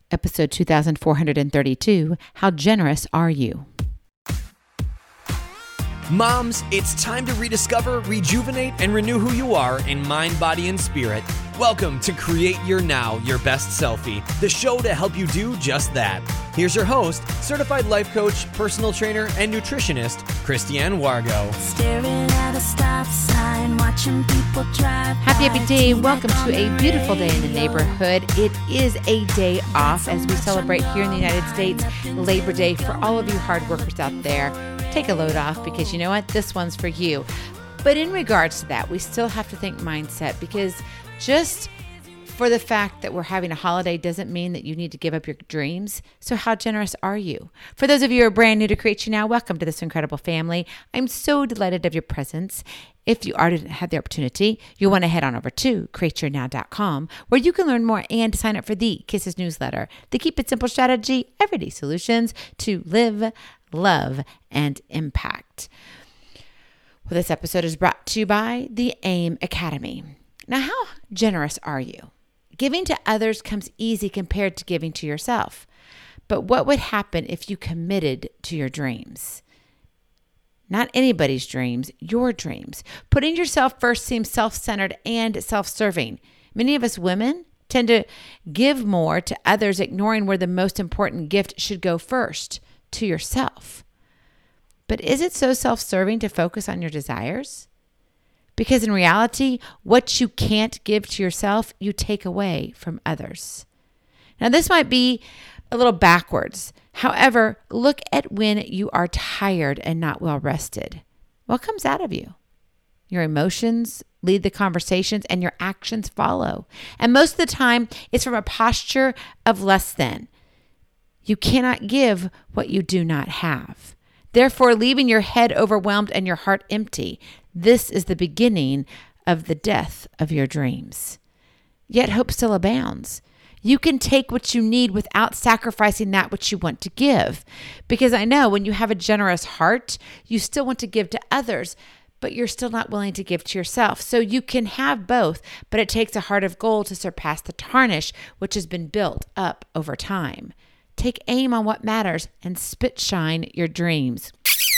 episode 2432, How Generous Are You? Moms, it's time to rediscover, rejuvenate, and renew who you are in mind, body, and spirit. Welcome to Create Your Now, Your Best Selfie, the show to help you do just that. Here's your host, certified life coach, personal trainer, and nutritionist, Christiane Wargo. Staring at a stop sign, watching people drive. Happy day. Welcome to a beautiful day in the neighborhood. It is a day off as we celebrate here in the United States Labor Day. For all of you hard workers out there, take a load off because you know what? This one's for you. But in regards to that, we still have to think mindset, because just for the fact that we're having a holiday doesn't mean that you need to give up your dreams. So how generous are you? For those of you who are brand new to Create You Now, welcome to this incredible family. I'm so delighted of your presence. If you already had the opportunity, you'll want to head on over to createyournow.com, where you can learn more and sign up for the Kisses newsletter, the Keep It Simple strategy, everyday solutions to live, love, and impact. Well, this episode is brought to you by the AIM Academy. Now, how generous are you? Giving to others comes easy compared to giving to yourself. But what would happen if you committed to your dreams? Not anybody's dreams, your dreams. Putting yourself first seems self-centered and self-serving. Many of us women tend to give more to others, ignoring where the most important gift should go first, to yourself. But is it so self-serving to focus on your desires? Because in reality, what you can't give to yourself, you take away from others. Now, this might be a little backwards. However, look at when you are tired and not well rested. What comes out of you? Your emotions lead the conversations and your actions follow. And most of the time, it's from a posture of less than. You cannot give what you do not have. Therefore, leaving your head overwhelmed and your heart empty, this is the beginning of the death of your dreams. Yet hope still abounds. You can take what you need without sacrificing that which you want to give. Because I know when you have a generous heart, you still want to give to others, but you're still not willing to give to yourself. So you can have both, but it takes a heart of gold to surpass the tarnish which has been built up over time. Take aim on what matters and spit shine your dreams.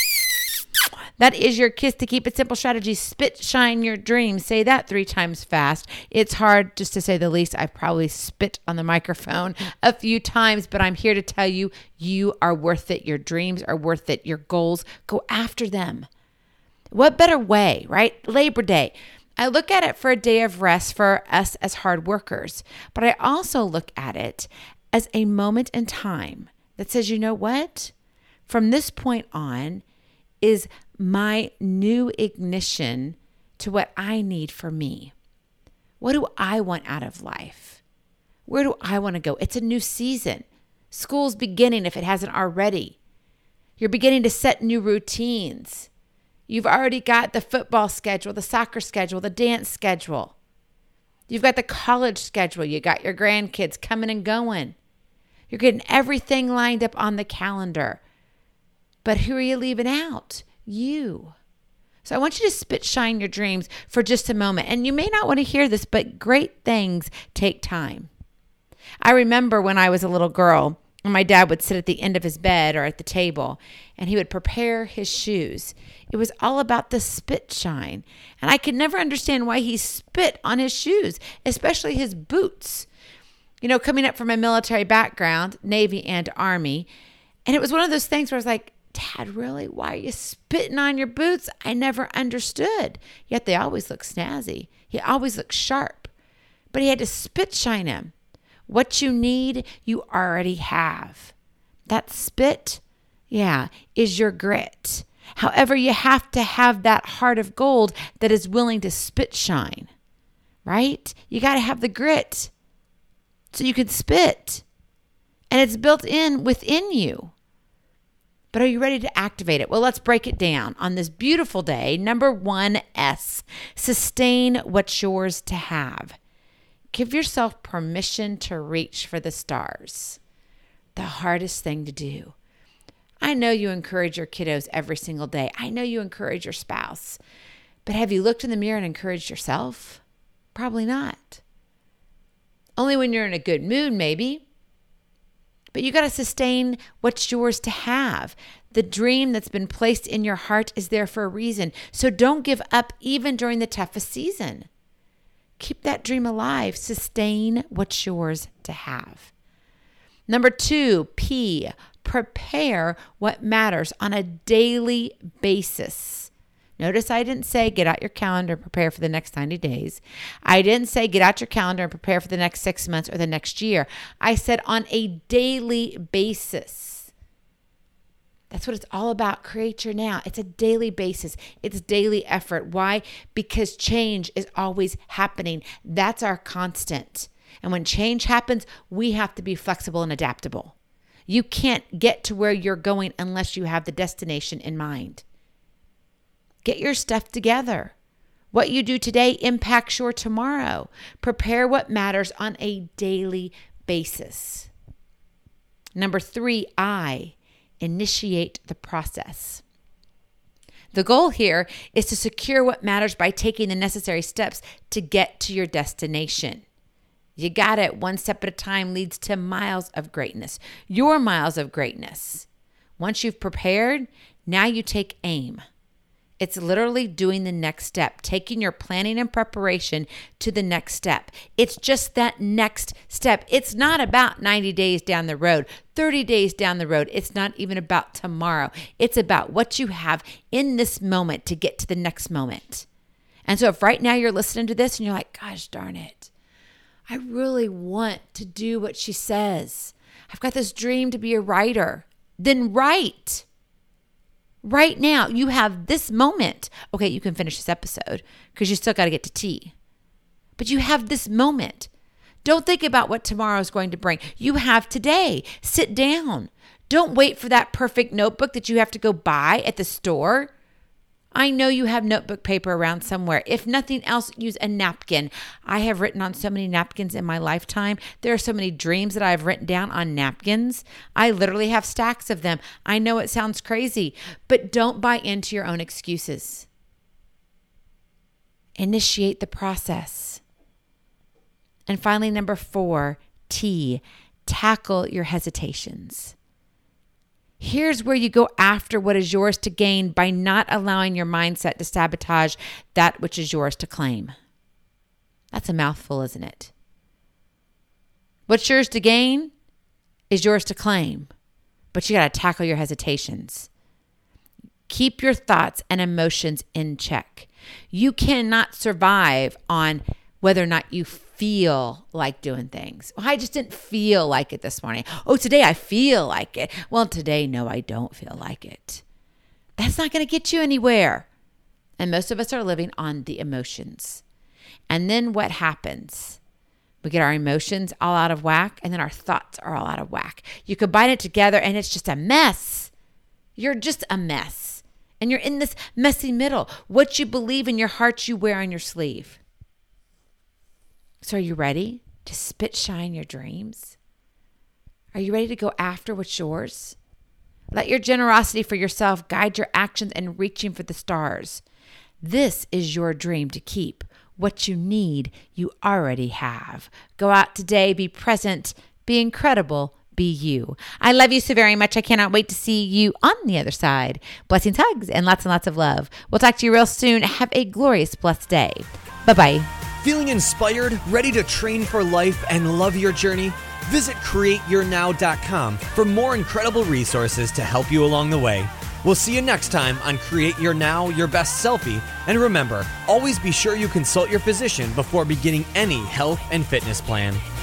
That is your kiss to keep it simple strategy. Spit shine your dreams. Say that 3 times fast. It's hard, just to say the least. I've probably spit on the microphone a few times, but I'm here to tell you, you are worth it. Your dreams are worth it. Your goals, go after them. What better way, right? Labor Day. I look at it for a day of rest for us as hard workers, but I also look at it as a moment in time that says, you know what? From this point on is my new ignition to what I need for me. What do I want out of life? Where do I want to go? It's a new season. School's beginning if it hasn't already. You're beginning to set new routines. You've already got the football schedule, the soccer schedule, the dance schedule. You've got the college schedule. You got your grandkids coming and going. You're getting everything lined up on the calendar. But who are you leaving out? You. So I want you to spit shine your dreams for just a moment. And you may not want to hear this, but great things take time. I remember when I was a little girl, and my dad would sit at the end of his bed or at the table, and he would prepare his shoes. It was all about the spit shine. And I could never understand why he spit on his shoes, especially his boots. You know, coming up from a military background, Navy and Army. And it was one of those things where I was like, Dad, really? Why are you spitting on your boots? I never understood. Yet they always look snazzy. He always looked sharp. But he had to spit shine him. What you need, you already have. That spit, is your grit. However, you have to have that heart of gold that is willing to spit shine, right? You got to have the grit so you can spit. And it's built in within you. But are you ready to activate it? Well, let's break it down on this beautiful day. Number 1S, sustain what's yours to have. Give yourself permission to reach for the stars. The hardest thing to do. I know you encourage your kiddos every single day. I know you encourage your spouse. But have you looked in the mirror and encouraged yourself? Probably not. Only when you're in a good mood, maybe. But you got to sustain what's yours to have. The dream that's been placed in your heart is there for a reason. So don't give up even during the toughest season. Keep that dream alive. Sustain what's yours to have. Number 2, P, prepare what matters on a daily basis. Notice I didn't say get out your calendar and prepare for the next 90 days. I didn't say get out your calendar and prepare for the next 6 months or the next year. I said on a daily basis. That's what it's all about. Create your now. It's a daily basis. It's daily effort. Why? Because change is always happening. That's our constant. And when change happens, we have to be flexible and adaptable. You can't get to where you're going unless you have the destination in mind. Get your stuff together. What you do today impacts your tomorrow. Prepare what matters on a daily basis. Number 3, I, initiate the process. The goal here is to secure what matters by taking the necessary steps to get to your destination. You got it. One step at a time leads to miles of greatness. Your miles of greatness. Once you've prepared, now you take aim. It's literally doing the next step, taking your planning and preparation to the next step. It's just that next step. It's not about 90 days down the road, 30 days down the road. It's not even about tomorrow. It's about what you have in this moment to get to the next moment. And so if right now you're listening to this and you're like, gosh darn it, I really want to do what she says. I've got this dream to be a writer. Then write. Right now, you have this moment. Okay, you can finish this episode because you still got to get to tea. But you have this moment. Don't think about what tomorrow is going to bring. You have today. Sit down. Don't wait for that perfect notebook that you have to go buy at the store. I know you have notebook paper around somewhere. If nothing else, use a napkin. I have written on so many napkins in my lifetime. There are so many dreams that I've written down on napkins. I literally have stacks of them. I know it sounds crazy, but don't buy into your own excuses. Initiate the process. And finally, number 4, T, tackle your hesitations. Here's where you go after what is yours to gain by not allowing your mindset to sabotage that which is yours to claim. That's a mouthful, isn't it? What's yours to gain is yours to claim, but you got to tackle your hesitations. Keep your thoughts and emotions in check. You cannot survive on whether or not you feel like doing things. Well, I just didn't feel like it this morning. Oh, today I feel like it. Well, today, no, I don't feel like it. That's not going to get you anywhere. And most of us are living on the emotions. And then what happens? We get our emotions all out of whack, and then our thoughts are all out of whack. You combine it together, and it's just a mess. You're just a mess. And you're in this messy middle. What you believe in your heart, you wear on your sleeve. So are you ready to spit shine your dreams? Are you ready to go after what's yours? Let your generosity for yourself guide your actions and reaching for the stars. This is your dream to keep. What you need, you already have. Go out today, be present, be incredible, be you. I love you so very much. I cannot wait to see you on the other side. Blessings, hugs, and lots of love. We'll talk to you real soon. Have a glorious, blessed day. Bye-bye. Feeling inspired, ready to train for life and love your journey? Visit CreateYourNow.com for more incredible resources to help you along the way. We'll see you next time on Create Your Now, Your Best Selfie. And remember, always be sure you consult your physician before beginning any health and fitness plan.